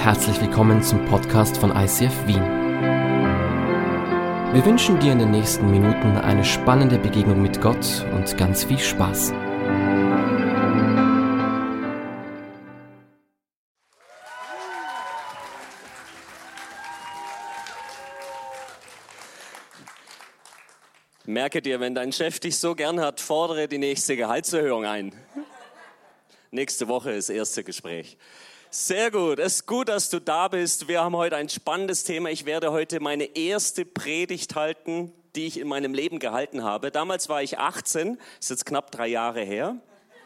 herzlich willkommen zum Podcast von ICF Wien. Wir wünschen dir in den nächsten Minuten eine spannende Begegnung mit Gott und ganz viel Spaß. Merke dir, wenn dein Chef dich so gern hat, fordere die nächste Gehaltserhöhung ein. Nächste Woche ist das erste Gespräch. Sehr gut, es ist gut, dass du da bist. Wir haben heute ein spannendes Thema. Ich werde heute meine erste Predigt halten, die ich in meinem Leben gehalten habe. Damals war ich 18, ist jetzt knapp 3 Jahre her.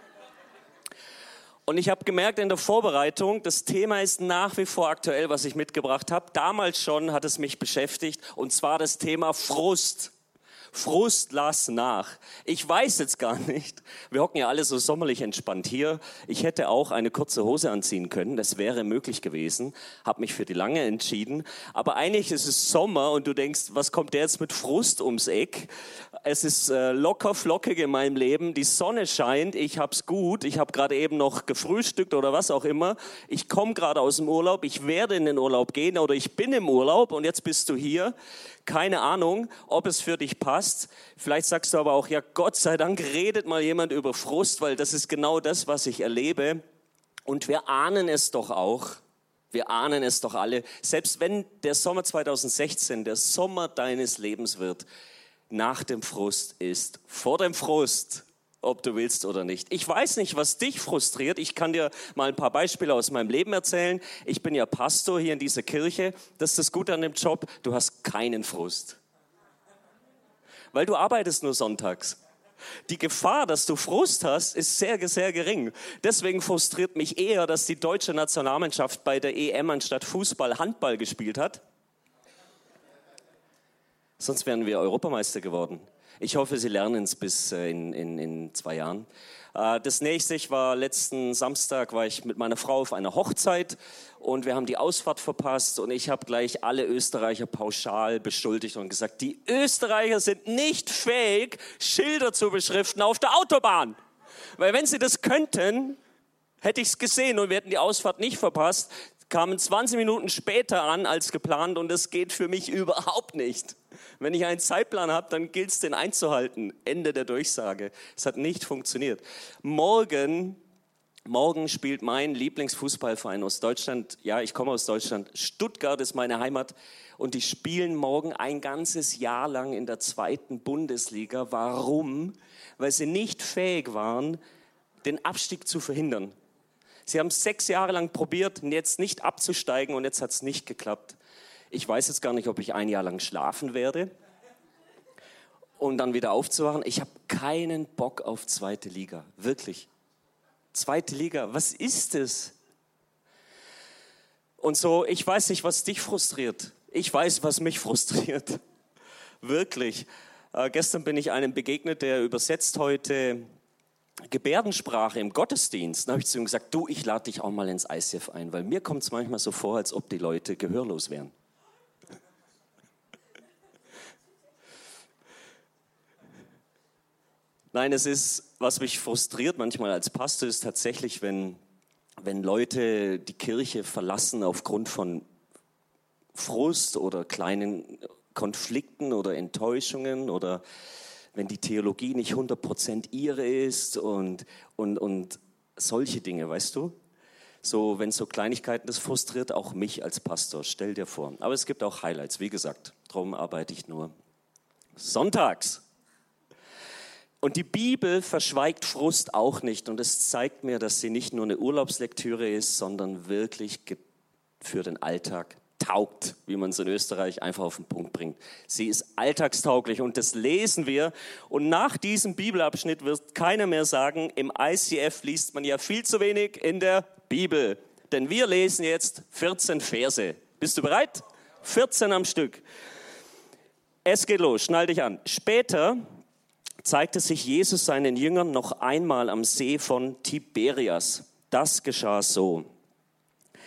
Und ich habe gemerkt in der Vorbereitung, das Thema ist nach wie vor aktuell, was ich mitgebracht habe. Damals schon hat es mich beschäftigt, und zwar das Thema Frust. Frust lass nach. Ich weiß jetzt gar nicht, wir hocken ja alle so sommerlich entspannt hier. Ich hätte auch eine kurze Hose anziehen können, das wäre möglich gewesen. Habe mich für die lange entschieden. Aber eigentlich ist es Sommer und du denkst, was kommt der jetzt mit Frust ums Eck? Es ist locker flockig in meinem Leben, die Sonne scheint, ich hab's gut. Ich habe gerade eben noch gefrühstückt oder was auch immer. Ich komme gerade aus dem Urlaub, ich werde in den Urlaub gehen oder ich bin im Urlaub und jetzt bist du hier. Keine Ahnung, ob es für dich passt. Vielleicht sagst du aber auch, ja, Gott sei Dank redet mal jemand über Frust, weil das ist genau das, was ich erlebe. Und wir ahnen es doch auch. Wir ahnen es doch alle. Selbst wenn der Sommer 2016 der Sommer deines Lebens wird, nach dem Frust ist vor dem Frust, ob du willst oder nicht. Ich weiß nicht, was dich frustriert. Ich kann dir mal ein paar Beispiele aus meinem Leben erzählen. Ich bin ja Pastor hier in dieser Kirche. Das ist das Gute an dem Job, du hast keinen Frust. Weil du arbeitest nur sonntags. Die Gefahr, dass du Frust hast, ist sehr, sehr gering. Deswegen frustriert mich eher, dass die deutsche Nationalmannschaft bei der EM anstatt Fußball Handball gespielt hat. Sonst wären wir Europameister geworden. Ich hoffe, Sie lernen es bis in 2 Jahren. Das nächste, letzten Samstag war ich mit meiner Frau auf einer Hochzeit und wir haben die Ausfahrt verpasst und ich habe gleich alle Österreicher pauschal beschuldigt und gesagt, die Österreicher sind nicht fähig, Schilder zu beschriften auf der Autobahn. Weil wenn sie das könnten, hätte ich es gesehen und wir hätten die Ausfahrt nicht verpasst, kamen 20 Minuten später an als geplant und das geht für mich überhaupt nicht. Wenn ich einen Zeitplan habe, dann gilt es, den einzuhalten. Ende der Durchsage. Es hat nicht funktioniert. Morgen spielt mein Lieblingsfußballverein aus Deutschland. Ja, ich komme aus Deutschland. Stuttgart ist meine Heimat. Und die spielen morgen ein ganzes Jahr lang in der 2. Bundesliga. Warum? Weil sie nicht fähig waren, den Abstieg zu verhindern. Sie haben 6 Jahre lang probiert, jetzt nicht abzusteigen und jetzt hat es nicht geklappt. Ich weiß jetzt gar nicht, ob ich 1 Jahr lang schlafen werde und dann wieder aufzuwachen. Ich habe keinen Bock auf 2. Liga, wirklich. 2. Liga, was ist es? Und so, ich weiß nicht, was dich frustriert. Ich weiß, was mich frustriert. Wirklich. Gestern bin ich einem begegnet, der übersetzt heute Gebärdensprache im Gottesdienst. Dann habe ich zu ihm gesagt, du, ich lade dich auch mal ins ICF ein, weil mir kommt es manchmal so vor, als ob die Leute gehörlos wären. Nein, es ist, was mich frustriert manchmal als Pastor, ist tatsächlich, wenn Leute die Kirche verlassen aufgrund von Frust oder kleinen Konflikten oder Enttäuschungen oder wenn die Theologie nicht 100% ihre ist und solche Dinge, weißt du? So, wenn so Kleinigkeiten, das frustriert auch mich als Pastor, stell dir vor. Aber es gibt auch Highlights, wie gesagt, darum arbeite ich nur sonntags. Und die Bibel verschweigt Frust auch nicht und es zeigt mir, dass sie nicht nur eine Urlaubslektüre ist, sondern wirklich für den Alltag taugt, wie man es in Österreich einfach auf den Punkt bringt. Sie ist alltagstauglich und das lesen wir. Und nach diesem Bibelabschnitt wird keiner mehr sagen, im ICF liest man ja viel zu wenig in der Bibel. Denn wir lesen jetzt 14 Verse. Bist du bereit? 14 am Stück. Es geht los, schnall dich an. Später zeigte sich Jesus seinen Jüngern noch einmal am See von Tiberias. Das geschah so.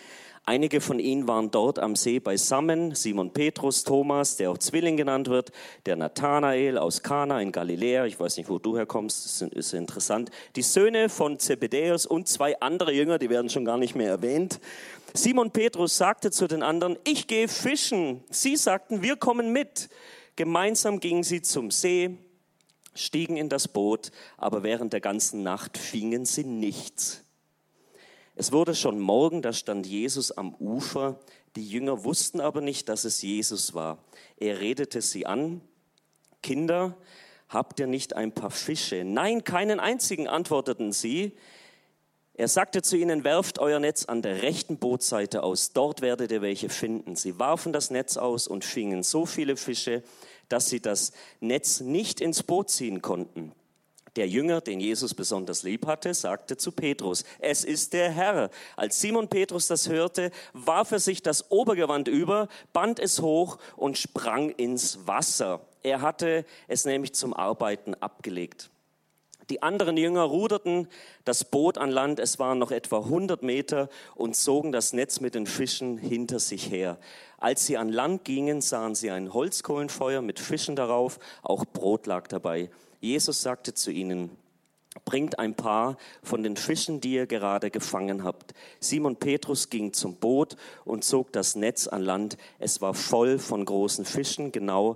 Einige von ihnen waren dort am See beisammen, Simon Petrus, Thomas, der auch Zwilling genannt wird, der Nathanael aus Kana in Galiläa, ich weiß nicht, wo du herkommst, das ist interessant, die Söhne von Zebedäus und 2 andere Jünger, die werden schon gar nicht mehr erwähnt. Simon Petrus sagte zu den anderen, ich gehe fischen. Sie sagten, wir kommen mit. Gemeinsam gingen sie zum See, stiegen in das Boot, aber während der ganzen Nacht fingen sie nichts. Es wurde schon Morgen, da stand Jesus am Ufer. Die Jünger wussten aber nicht, dass es Jesus war. Er redete sie an. Kinder, habt ihr nicht ein paar Fische? Nein, keinen einzigen, antworteten sie. Er sagte zu ihnen, werft euer Netz an der rechten Bootseite aus, dort werdet ihr welche finden. Sie warfen das Netz aus und fingen so viele Fische, dass sie das Netz nicht ins Boot ziehen konnten. Der Jünger, den Jesus besonders lieb hatte, sagte zu Petrus, es ist der Herr. Als Simon Petrus das hörte, warf er sich das Obergewand über, band es hoch und sprang ins Wasser. Er hatte es nämlich zum Arbeiten abgelegt. Die anderen Jünger ruderten das Boot an Land, es waren noch etwa 100 Meter und zogen das Netz mit den Fischen hinter sich her. Als sie an Land gingen, sahen sie ein Holzkohlenfeuer mit Fischen darauf, auch Brot lag dabei. Jesus sagte zu ihnen, bringt ein paar von den Fischen, die ihr gerade gefangen habt. Simon Petrus ging zum Boot und zog das Netz an Land. Es war voll von großen Fischen, genau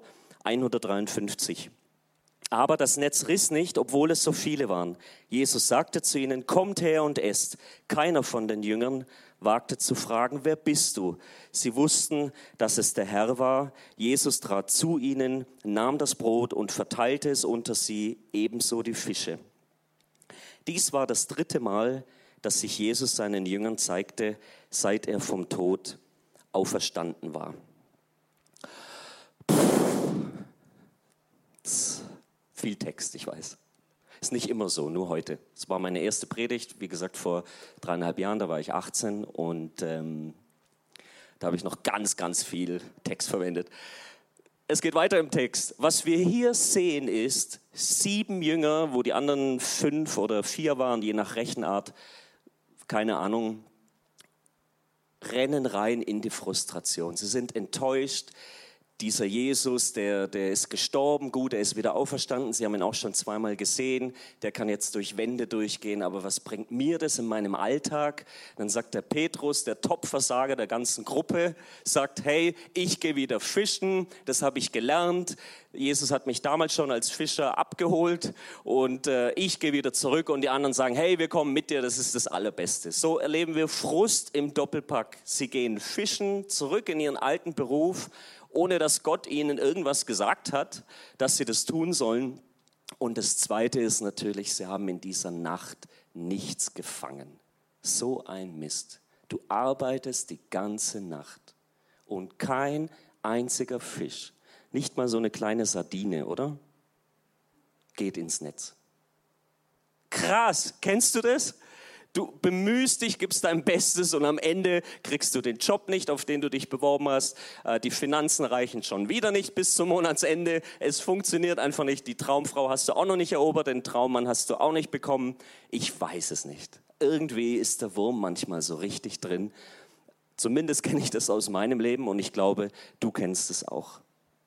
153. Aber das Netz riss nicht, obwohl es so viele waren. Jesus sagte zu ihnen, kommt her und esst. Keiner von den Jüngern wagte zu fragen, wer bist du? Sie wussten, dass es der Herr war. Jesus trat zu ihnen, nahm das Brot und verteilte es unter sie, ebenso die Fische. Dies war das 3. Mal, dass sich Jesus seinen Jüngern zeigte, seit er vom Tod auferstanden war. Viel Text, ich weiß. Ist nicht immer so, nur heute. Es war meine erste Predigt, wie gesagt, vor 3,5 Jahren, da war ich 18 und da habe ich noch ganz viel Text verwendet. Es geht weiter im Text. Was wir hier sehen ist, 7 Jünger, wo die anderen 5 oder 4 waren, je nach Rechenart, keine Ahnung, rennen rein in die Frustration. Sie sind enttäuscht. Dieser Jesus, der ist gestorben, gut, er ist wieder auferstanden. Sie haben ihn auch schon 2-mal gesehen. Der kann jetzt durch Wände durchgehen, aber was bringt mir das in meinem Alltag? Dann sagt der Petrus, der Top-Versager der ganzen Gruppe, sagt, hey, ich gehe wieder fischen, das habe ich gelernt. Jesus hat mich damals schon als Fischer abgeholt und ich gehe wieder zurück. Und die anderen sagen, hey, wir kommen mit dir, das ist das Allerbeste. So erleben wir Frust im Doppelpack. Sie gehen fischen, zurück in ihren alten Beruf, ohne dass Gott ihnen irgendwas gesagt hat, dass sie das tun sollen. Und das Zweite ist natürlich, sie haben in dieser Nacht nichts gefangen. So ein Mist. Du arbeitest die ganze Nacht und kein einziger Fisch, nicht mal so eine kleine Sardine, oder? Geht ins Netz. Krass, kennst du das? Du bemühst dich, gibst dein Bestes und am Ende kriegst du den Job nicht, auf den du dich beworben hast. Die Finanzen reichen schon wieder nicht bis zum Monatsende. Es funktioniert einfach nicht. Die Traumfrau hast du auch noch nicht erobert, den Traummann hast du auch nicht bekommen. Ich weiß es nicht. Irgendwie ist der Wurm manchmal so richtig drin. Zumindest kenne ich das aus meinem Leben und ich glaube, du kennst es auch.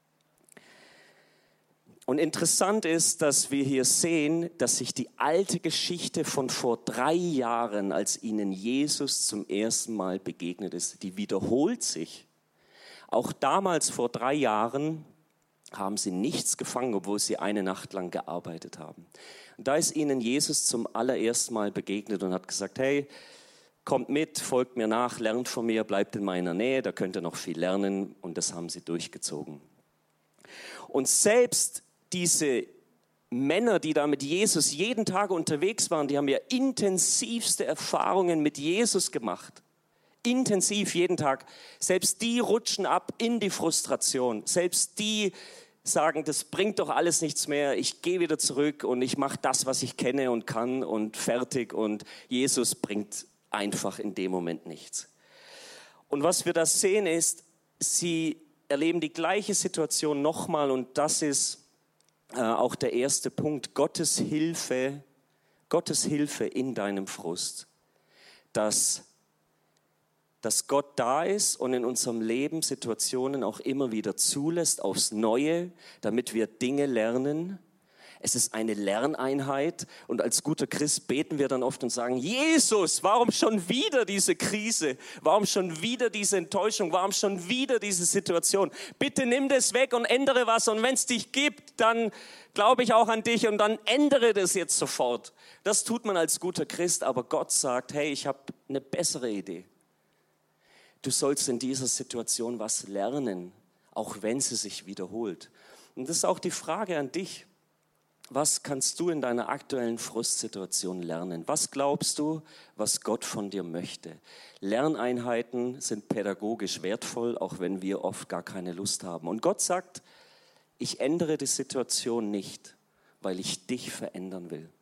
Und interessant ist, dass wir hier sehen, dass sich die alte Geschichte von vor 3 Jahren, als ihnen Jesus zum ersten Mal begegnet ist, die wiederholt sich. Auch damals vor 3 Jahren haben sie nichts gefangen, obwohl sie eine Nacht lang gearbeitet haben. Und da ist ihnen Jesus zum allerersten Mal begegnet und hat gesagt, hey, kommt mit, folgt mir nach, lernt von mir, bleibt in meiner Nähe, da könnt ihr noch viel lernen. Und das haben sie durchgezogen. Und selbst diese Männer, die da mit Jesus jeden Tag unterwegs waren, die haben ja intensivste Erfahrungen mit Jesus gemacht. Intensiv jeden Tag. Selbst die rutschen ab in die Frustration. Selbst die sagen, das bringt doch alles nichts mehr. Ich gehe wieder zurück und ich mache das, was ich kenne und kann und fertig. Und Jesus bringt einfach in dem Moment nichts. Und was wir da sehen ist, sie erleben die gleiche Situation nochmal und das ist auch der erste Punkt, Gottes Hilfe in deinem Frust, dass dass Gott da ist und in unserem Leben Situationen auch immer wieder zulässt aufs Neue, damit wir Dinge lernen. Es ist eine Lerneinheit und als guter Christ beten wir dann oft und sagen, Jesus, warum schon wieder diese Krise? Warum schon wieder diese Enttäuschung? Warum schon wieder diese Situation? Bitte nimm das weg und ändere was und wenn es dich gibt, dann glaube ich auch an dich und dann ändere das jetzt sofort. Das tut man als guter Christ, aber Gott sagt, hey, ich habe eine bessere Idee. Du sollst in dieser Situation was lernen, auch wenn sie sich wiederholt. Und das ist auch die Frage an dich. Was kannst du in deiner aktuellen Frustsituation lernen? Was glaubst du, was Gott von dir möchte? Lerneinheiten sind pädagogisch wertvoll, auch wenn wir oft gar keine Lust haben. Und Gott sagt, ich ändere die Situation nicht, weil ich dich verändern will.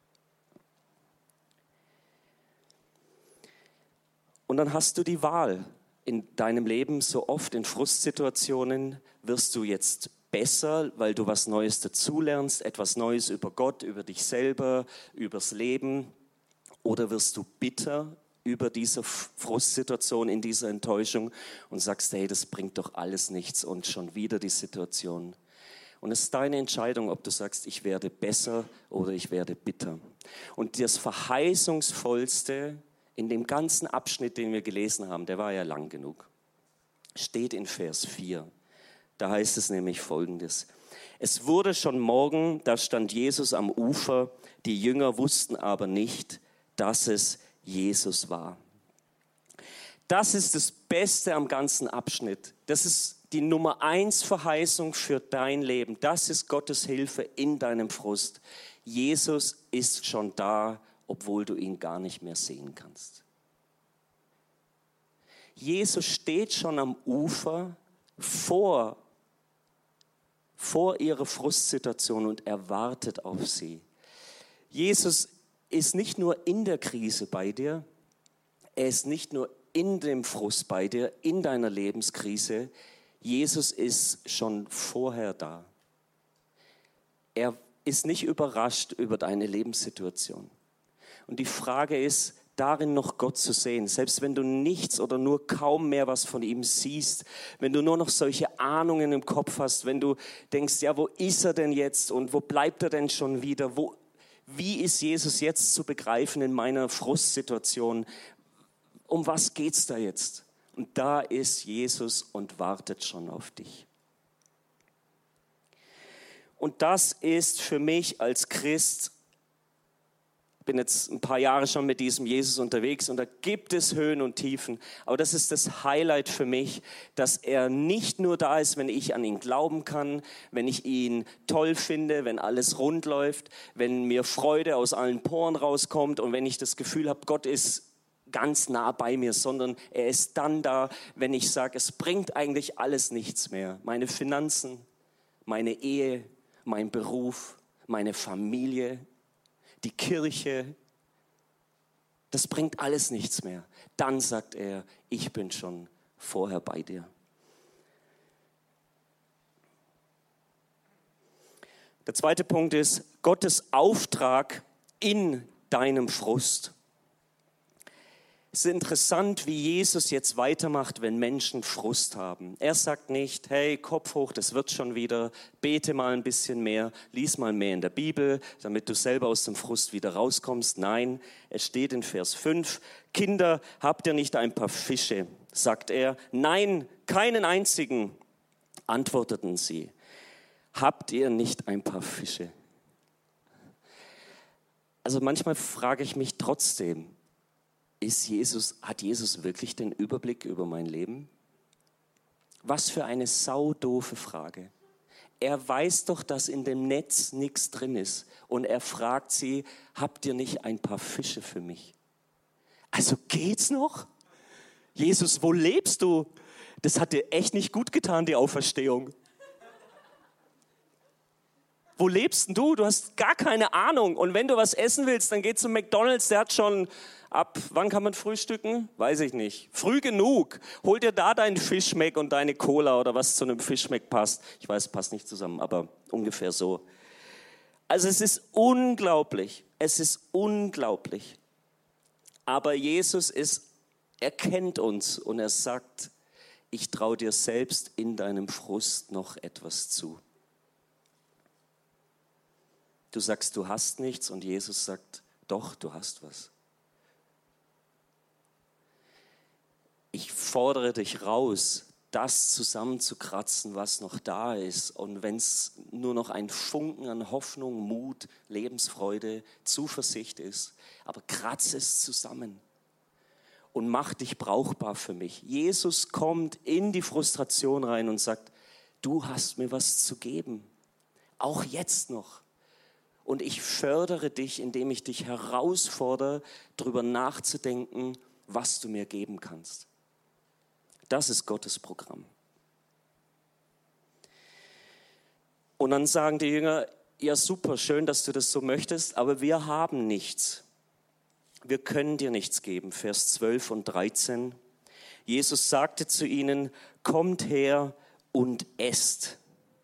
Und dann hast du die Wahl in deinem Leben. So oft in Frustsituationen wirst du jetzt besser, weil du was Neues dazulernst, etwas Neues über Gott, über dich selber, übers Leben. Oder wirst du bitter über diese Frustsituation, in dieser Enttäuschung und sagst, hey, das bringt doch alles nichts und schon wieder die Situation. Und es ist deine Entscheidung, ob du sagst, ich werde besser oder ich werde bitter. Und das Verheißungsvollste in dem ganzen Abschnitt, den wir gelesen haben, der war ja lang genug, steht in Vers 4. Da heißt es nämlich Folgendes. Es wurde schon Morgen, da stand Jesus am Ufer, die Jünger wussten aber nicht, dass es Jesus war. Das ist das Beste am ganzen Abschnitt. Das ist die Nummer 1 Verheißung für dein Leben. Das ist Gottes Hilfe in deinem Frust. Jesus ist schon da, obwohl du ihn gar nicht mehr sehen kannst. Jesus steht schon am Ufer vor ihrer Frustsituation und er wartet auf sie. Jesus ist nicht nur in der Krise bei dir, er ist nicht nur in dem Frust bei dir, in deiner Lebenskrise, Jesus ist schon vorher da. Er ist nicht überrascht über deine Lebenssituation. Und die Frage ist, darin noch Gott zu sehen, selbst wenn du nichts oder nur kaum mehr was von ihm siehst, wenn du nur noch solche Ahnungen im Kopf hast, wenn du denkst, ja, wo ist er denn jetzt und wo bleibt er denn schon wieder, wie ist Jesus jetzt zu begreifen in meiner Frustsituation, um was geht's da jetzt? Und da ist Jesus und wartet schon auf dich. Und das ist für mich als Christ, ich bin jetzt ein paar Jahre schon mit diesem Jesus unterwegs und da gibt es Höhen und Tiefen. Aber das ist das Highlight für mich, dass er nicht nur da ist, wenn ich an ihn glauben kann, wenn ich ihn toll finde, wenn alles rund läuft, wenn mir Freude aus allen Poren rauskommt und wenn ich das Gefühl habe, Gott ist ganz nah bei mir, sondern er ist dann da, wenn ich sage, es bringt eigentlich alles nichts mehr. Meine Finanzen, meine Ehe, mein Beruf, meine Familie, die Kirche, das bringt alles nichts mehr. Dann sagt er, ich bin schon vorher bei dir. Der zweite Punkt ist Gottes Auftrag in deinem Frust. Es ist interessant, wie Jesus jetzt weitermacht, wenn Menschen Frust haben. Er sagt nicht, hey, Kopf hoch, das wird schon wieder, bete mal ein bisschen mehr, lies mal mehr in der Bibel, damit du selber aus dem Frust wieder rauskommst. Nein, es steht in Vers 5, Kinder, habt ihr nicht ein paar Fische? Sagt er. Nein, keinen einzigen, antworteten sie. Habt ihr nicht ein paar Fische? Also manchmal frage ich mich trotzdem, hat Jesus wirklich den Überblick über mein Leben? Was für eine saudoofe Frage. Er weiß doch, dass in dem Netz nichts drin ist. Und er fragt sie, habt ihr nicht ein paar Fische für mich? Also geht's noch? Jesus, wo lebst du? Das hat dir echt nicht gut getan, die Auferstehung. Wo lebst denn du? Du hast gar keine Ahnung. Und wenn du was essen willst, dann geh zum McDonald's, der hat schon wann kann man frühstücken? Weiß ich nicht. Früh genug. Hol dir da deinen Fischmeck und deine Cola oder was zu einem Fischmeck passt. Ich weiß, es passt nicht zusammen, aber ungefähr so. Also es ist unglaublich. Es ist unglaublich. Aber Jesus ist Er kennt uns und er sagt, ich traue dir selbst in deinem Frust noch etwas zu. Du sagst, du hast nichts und Jesus sagt, doch, du hast was. Ich fordere dich raus, das zusammenzukratzen, was noch da ist. Und wenn es nur noch ein Funken an Hoffnung, Mut, Lebensfreude, Zuversicht ist, aber kratze es zusammen und mach dich brauchbar für mich. Jesus kommt in die Frustration rein und sagt, du hast mir was zu geben, auch jetzt noch. Und ich fördere dich, indem ich dich herausfordere, darüber nachzudenken, was du mir geben kannst. Das ist Gottes Programm. Und dann sagen die Jünger, ja super, schön, dass du das so möchtest, aber wir haben nichts. Wir können dir nichts geben. Vers 12 und 13. Jesus sagte zu ihnen, kommt her und esst.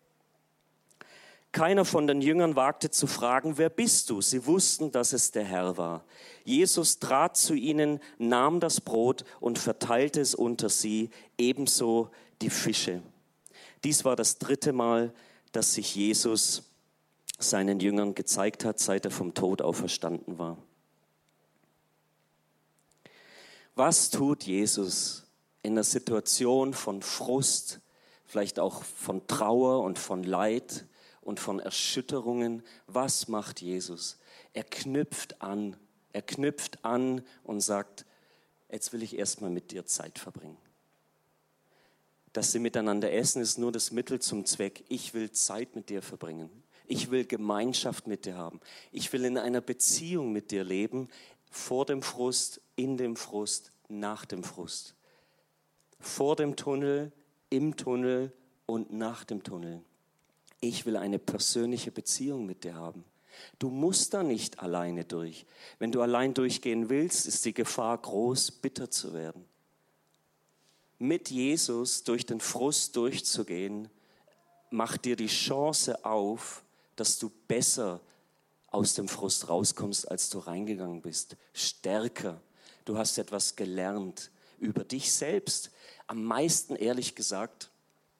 Keiner von den Jüngern wagte zu fragen, wer bist du? Sie wussten, dass es der Herr war. Jesus trat zu ihnen, nahm das Brot und verteilte es unter sie, ebenso die Fische. Dies war das 3. Mal, dass sich Jesus seinen Jüngern gezeigt hat, seit er vom Tod auferstanden war. Was tut Jesus in einer Situation von Frust, vielleicht auch von Trauer und von Leid und von Erschütterungen? Was macht Jesus? Er knüpft an und sagt, jetzt will ich erstmal mit dir Zeit verbringen. Dass sie miteinander essen, ist nur das Mittel zum Zweck. Ich will Zeit mit dir verbringen. Ich will Gemeinschaft mit dir haben. Ich will in einer Beziehung mit dir leben, vor dem Frust, in dem Frust, nach dem Frust. Vor dem Tunnel, im Tunnel und nach dem Tunnel. Ich will eine persönliche Beziehung mit dir haben. Du musst da nicht alleine durch. Wenn du allein durchgehen willst, ist die Gefahr groß, bitter zu werden. Mit Jesus durch den Frust durchzugehen, macht dir die Chance auf, dass du besser aus dem Frust rauskommst, als du reingegangen bist. Stärker. Du hast etwas gelernt über dich selbst. Am meisten, ehrlich gesagt,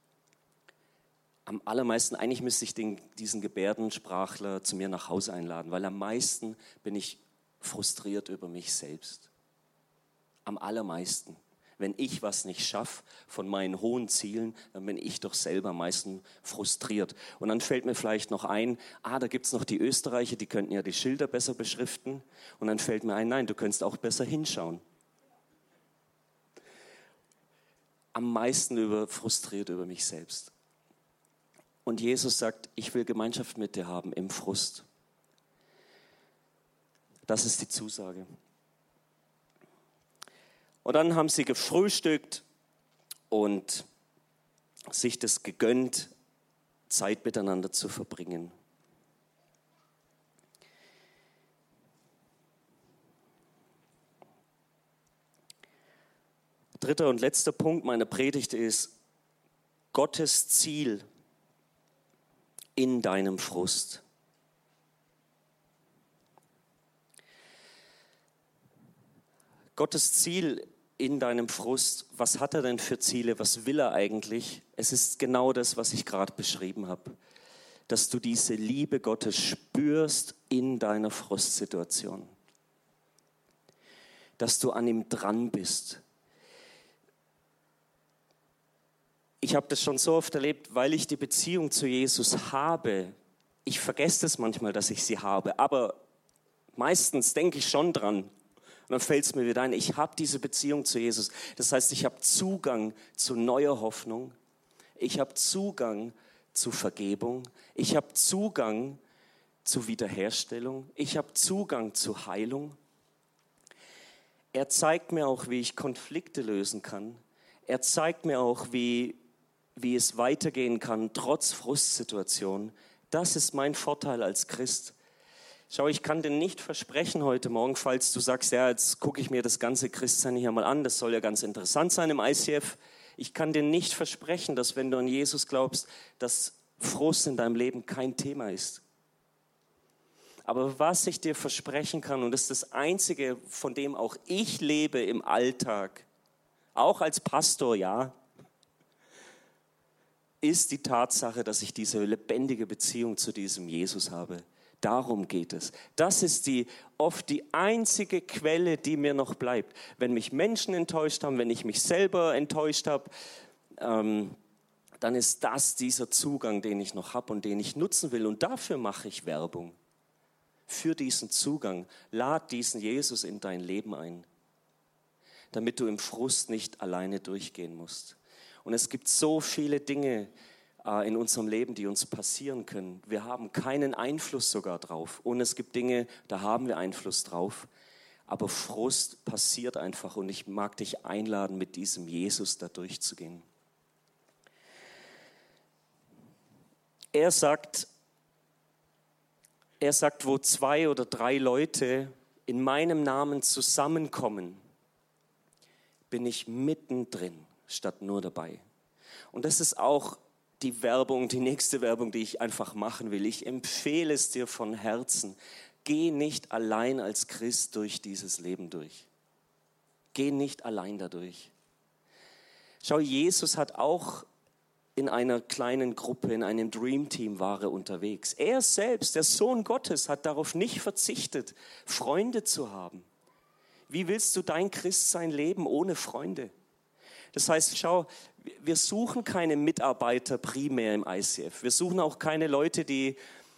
am allermeisten, eigentlich müsste ich diesen Gebärdensprachler zu mir nach Hause einladen, weil am meisten bin ich frustriert über mich selbst. Am allermeisten. Wenn ich was nicht schaffe von meinen hohen Zielen, dann bin ich doch selber am meisten frustriert. Und dann fällt mir vielleicht noch ein, da gibt es noch die Österreicher, die könnten ja die Schilder besser beschriften. Und dann fällt mir ein, nein, du könntest auch besser hinschauen. Am meisten frustriert über mich selbst. Und Jesus sagt, ich will Gemeinschaft mit dir haben im Frust. Das ist die Zusage. Und dann haben sie gefrühstückt und sich das gegönnt, Zeit miteinander zu verbringen. Dritter und letzter Punkt meiner Predigt ist Gottes Ziel in deinem Frust. Gottes Ziel in deinem Frust, was hat er denn für Ziele, was will er eigentlich? Es ist genau das, was ich gerade beschrieben habe, dass du diese Liebe Gottes spürst in deiner Frustsituation, dass du an ihm dran bist. Ich habe das schon so oft erlebt, weil ich die Beziehung zu Jesus habe. Ich vergesse es manchmal, dass ich sie habe, aber meistens denke ich schon dran. Und dann fällt es mir wieder ein, ich habe diese Beziehung zu Jesus. Das heißt, ich habe Zugang zu neuer Hoffnung. Ich habe Zugang zu Vergebung. Ich habe Zugang zu Wiederherstellung. Ich habe Zugang zu Heilung. Er zeigt mir auch, wie ich Konflikte lösen kann. Er zeigt mir auch, wie es weitergehen kann, trotz Frustsituationen. Das ist mein Vorteil als Christ. Schau, ich kann dir nicht versprechen heute Morgen, falls du sagst, ja, jetzt gucke ich mir das ganze Christsein hier mal an, das soll ja ganz interessant sein im ICF. Ich kann dir nicht versprechen, dass wenn du an Jesus glaubst, dass Frust in deinem Leben kein Thema ist. Aber was ich dir versprechen kann, und das ist das Einzige, von dem auch ich lebe im Alltag, auch als Pastor, ja, ist die Tatsache, dass ich diese lebendige Beziehung zu diesem Jesus habe. Darum geht es. Das ist oft die einzige Quelle, die mir noch bleibt. Wenn mich Menschen enttäuscht haben, wenn ich mich selber enttäuscht habe, dann ist das dieser Zugang, den ich noch habe und den ich nutzen will. Und dafür mache ich Werbung. Für diesen Zugang. Lad diesen Jesus in dein Leben ein, damit du im Frust nicht alleine durchgehen musst. Und es gibt so viele Dinge in unserem Leben, die uns passieren können. Wir haben keinen Einfluss sogar drauf. Und es gibt Dinge, da haben wir Einfluss drauf. Aber Frust passiert einfach und ich mag dich einladen, mit diesem Jesus da durchzugehen. Er sagt, wo 2 oder 3 Leute in meinem Namen zusammenkommen, bin ich mittendrin, statt nur dabei. Und das ist auch die nächste Werbung, die ich einfach machen will. Ich empfehle es dir von Herzen. Geh nicht allein als Christ durch dieses Leben durch. Geh nicht allein dadurch. Schau, Jesus hat auch in einer kleinen Gruppe, in einem Dream Team war er unterwegs. Er selbst, der Sohn Gottes, hat darauf nicht verzichtet, Freunde zu haben. Wie willst du dein Christsein leben ohne Freunde? Das heißt, schau, wir suchen keine Mitarbeiter primär im ICF. Wir suchen auch keine Leute, die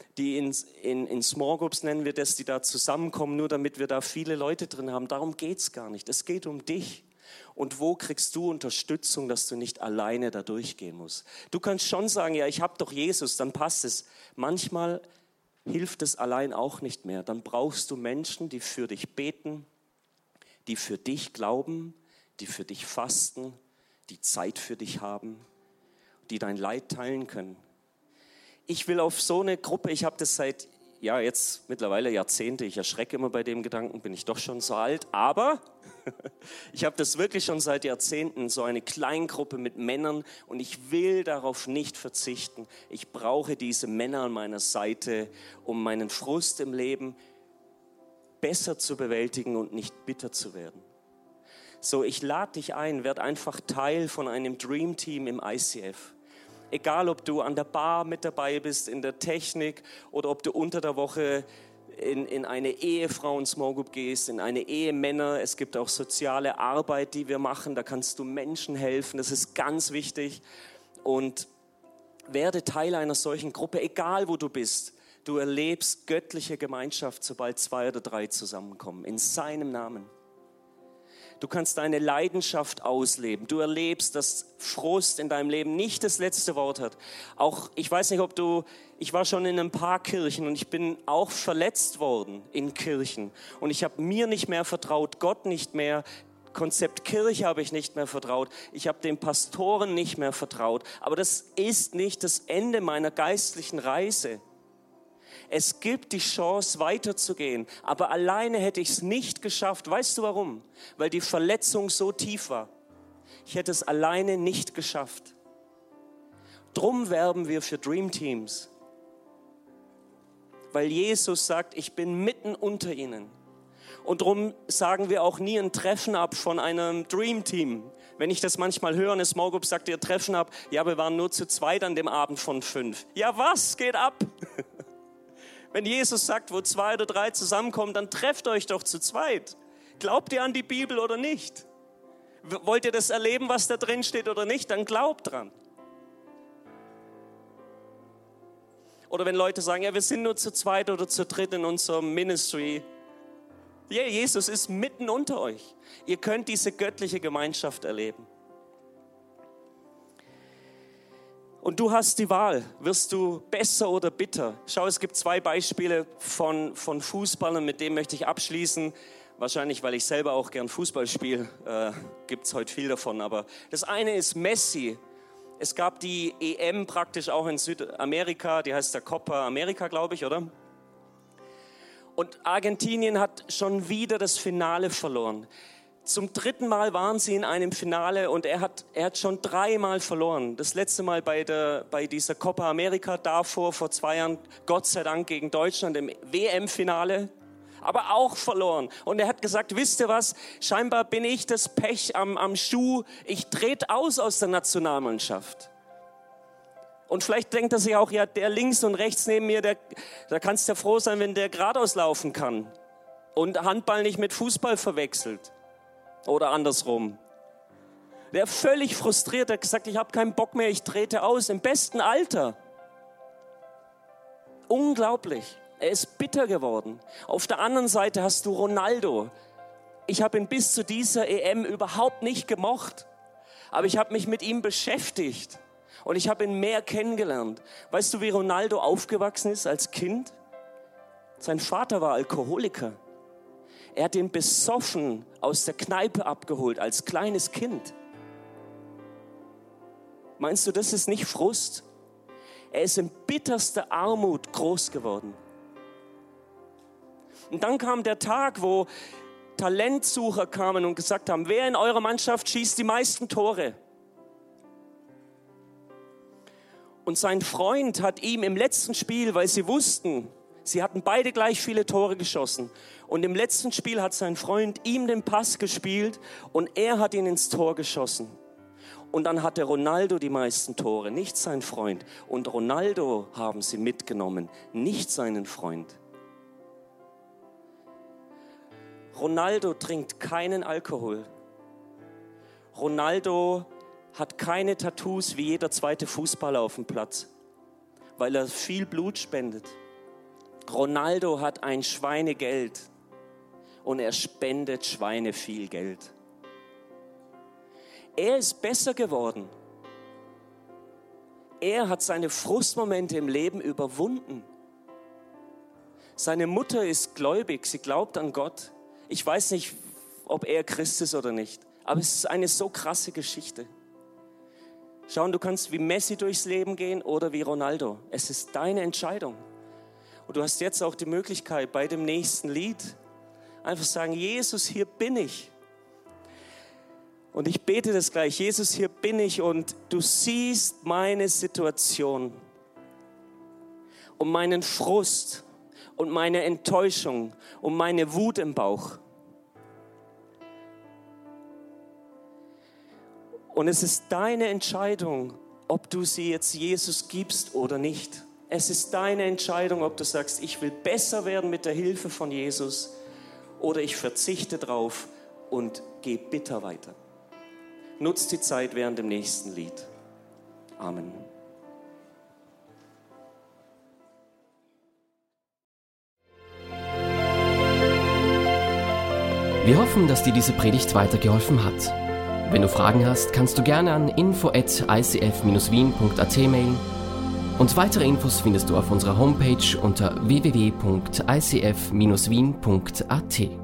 in Small Groups, nennen wir das, die da zusammenkommen, nur damit wir da viele Leute drin haben. Darum geht es gar nicht. Es geht um dich. Und wo kriegst du Unterstützung, dass du nicht alleine da durchgehen musst? Du kannst schon sagen, ja, ich habe doch Jesus, dann passt es. Manchmal hilft es allein auch nicht mehr. Dann brauchst du Menschen, die für dich beten, die für dich glauben, die für dich fasten, die Zeit für dich haben, die dein Leid teilen können. Ich will auf so eine Gruppe, ich habe das seit, jetzt mittlerweile Jahrzehnte, ich erschrecke immer bei dem Gedanken, bin ich doch schon so alt, aber ich habe das wirklich schon seit Jahrzehnten, so eine Kleingruppe mit Männern und ich will darauf nicht verzichten. Ich brauche diese Männer an meiner Seite, um meinen Frust im Leben besser zu bewältigen und nicht bitter zu werden. So, ich lade dich ein, werd einfach Teil von einem Dream Team im ICF. Egal, ob du an der Bar mit dabei bist, in der Technik oder ob du unter der Woche in eine Ehefrauen-Small Group gehst, in eine Ehemänner. Es gibt auch soziale Arbeit, die wir machen. Da kannst du Menschen helfen. Das ist ganz wichtig. Und werde Teil einer solchen Gruppe, egal wo du bist. Du erlebst göttliche Gemeinschaft, sobald 2 oder 3 zusammenkommen. In seinem Namen. Du kannst deine Leidenschaft ausleben. Du erlebst, dass Frust in deinem Leben nicht das letzte Wort hat. Auch, ich weiß nicht, ich war schon in ein paar Kirchen und ich bin auch verletzt worden in Kirchen. Und ich habe mir nicht mehr vertraut, Gott nicht mehr, Konzept Kirche habe ich nicht mehr vertraut. Ich habe den Pastoren nicht mehr vertraut. Aber das ist nicht das Ende meiner geistlichen Reise. Es gibt die Chance, weiterzugehen. Aber alleine hätte ich es nicht geschafft. Weißt du warum? Weil die Verletzung so tief war. Ich hätte es alleine nicht geschafft. Drum werben wir für Dream Teams. Weil Jesus sagt, ich bin mitten unter ihnen. Und drum sagen wir auch nie ein Treffen ab von einem Dream Team. Wenn ich das manchmal höre, eine Small Group sagt, ihr Treffen ab. Ja, wir waren nur zu 2 an dem Abend von 5. Ja, was geht ab? Wenn Jesus sagt, wo 2 oder 3 zusammenkommen, dann trefft euch doch zu 2. Glaubt ihr an die Bibel oder nicht? Wollt ihr das erleben, was da drin steht oder nicht? Dann glaubt dran. Oder wenn Leute sagen, ja, wir sind nur zu 2 oder zu 3 in unserem Ministry. Ja, Jesus ist mitten unter euch. Ihr könnt diese göttliche Gemeinschaft erleben. Und du hast die Wahl, wirst du besser oder bitter? Schau, es gibt 2 Beispiele von Fußballern, mit denen möchte ich abschließen. Wahrscheinlich, weil ich selber auch gern Fußball spiele, gibt es heute viel davon. Aber das eine ist Messi. Es gab die EM praktisch auch in Südamerika, die heißt der Copa America, glaube ich, oder? Und Argentinien hat schon wieder das Finale verloren. Zum 3. Mal waren sie in einem Finale und er hat schon 3 Mal verloren. Das letzte Mal bei dieser Copa America, davor vor 2 Jahren, Gott sei Dank gegen Deutschland im WM-Finale. aber auch verloren. Und er hat gesagt, wisst ihr was, scheinbar bin ich das Pech am Schuh, ich trete aus der Nationalmannschaft. Und vielleicht denkt er sich auch, ja, der links und rechts neben mir, da kannst du ja froh sein, wenn der geradeaus laufen kann und Handball nicht mit Fußball verwechselt oder andersrum. Der völlig frustriert hat gesagt, ich habe keinen Bock mehr, ich trete aus, im besten Alter. Unglaublich, er ist bitter geworden. Auf der anderen Seite hast du Ronaldo. Ich habe ihn bis zu dieser EM überhaupt nicht gemocht, aber ich habe mich mit ihm beschäftigt. Und ich habe ihn mehr kennengelernt. Weißt du, wie Ronaldo aufgewachsen ist als Kind? Sein Vater war Alkoholiker. Er hat ihn besoffen aus der Kneipe abgeholt als kleines Kind. Meinst du, das ist nicht Frust? Er ist in bitterster Armut groß geworden. Und dann kam der Tag, wo Talentsucher kamen und gesagt haben, wer in eurer Mannschaft schießt die meisten Tore? Und sein Freund hat ihm im letzten Spiel, weil sie wussten, sie hatten beide gleich viele Tore geschossen. Und im letzten Spiel hat sein Freund ihm den Pass gespielt und er hat ihn ins Tor geschossen. Und dann hatte Ronaldo die meisten Tore, nicht sein Freund. Und Ronaldo haben sie mitgenommen, nicht seinen Freund. Ronaldo trinkt keinen Alkohol. Ronaldo hat keine Tattoos wie jeder zweite Fußballer auf dem Platz, weil er viel Blut spendet. Ronaldo hat ein Schweinegeld und er spendet Schweine viel Geld. Er ist besser geworden. Er hat seine Frustmomente im Leben überwunden. Seine Mutter ist gläubig, sie glaubt an Gott. Ich weiß nicht, ob er Christ ist oder nicht, aber es ist eine so krasse Geschichte. Schau, du kannst wie Messi durchs Leben gehen oder wie Ronaldo. Es ist deine Entscheidung. Und du hast jetzt auch die Möglichkeit, bei dem nächsten Lied einfach sagen, Jesus, hier bin ich. Und ich bete das gleich, Jesus, hier bin ich und du siehst meine Situation und meinen Frust und meine Enttäuschung und meine Wut im Bauch. Und es ist deine Entscheidung, ob du sie jetzt Jesus gibst oder nicht. Es ist deine Entscheidung, ob du sagst, ich will besser werden mit der Hilfe von Jesus oder ich verzichte drauf und gehe bitter weiter. Nutzt die Zeit während dem nächsten Lied. Amen. Wir hoffen, dass dir diese Predigt weitergeholfen hat. Wenn du Fragen hast, kannst du gerne an info@icf-wien.at mailen. Und weitere Infos findest du auf unserer Homepage unter www.icf-wien.at.